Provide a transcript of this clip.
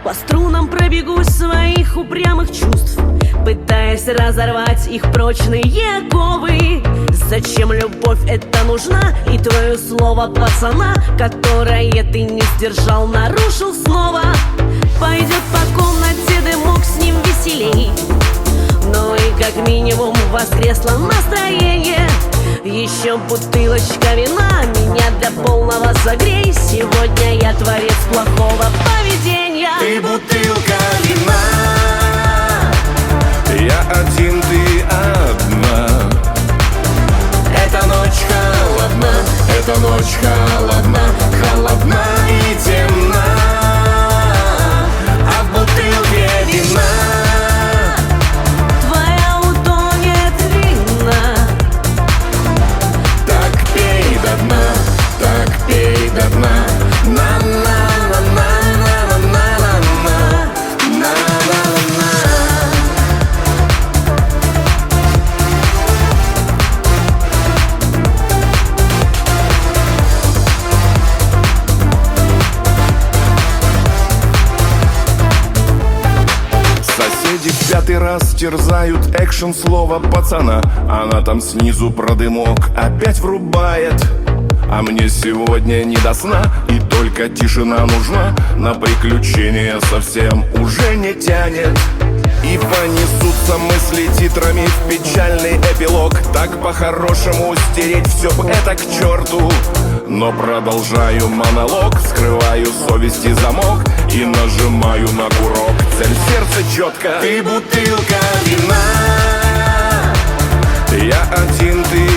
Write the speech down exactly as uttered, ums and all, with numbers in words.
По струнам пробегусь своих упрямых чувств, пытаясь разорвать их прочные оковы. Зачем любовь эта нужна? И твое слово пацана, которое ты не сдержал, нарушил снова. Пойдет по комнате дымок, с ним веселей, ну и как минимум воскресло настроение. Еще бутылочка вина меня для полного согрей. Сегодня я творец плохого поведения. Ты бутылка вина, я один, ты одна. Эта ночь холодна, эта ночь холодна, холодна и темна. А в бутылке вина твоя утонет вина. так пей до дна, так пей до дна. На-на-на-на-на-на-на-на-на. Соседи в пятый раз терзают экшен слова пацана. Она там снизу про дымок опять врубает. А мне сегодня не до сна, и только тишина нужна. На приключения совсем уже не тянет. И понесутся мысли титрами в печальный эпилог. Так по-хорошему стереть все это к черту. Но продолжаю монолог, скрываю совести замок и нажимаю на курок. Цель в сердце четко. Ты бутылка вина, я один, ты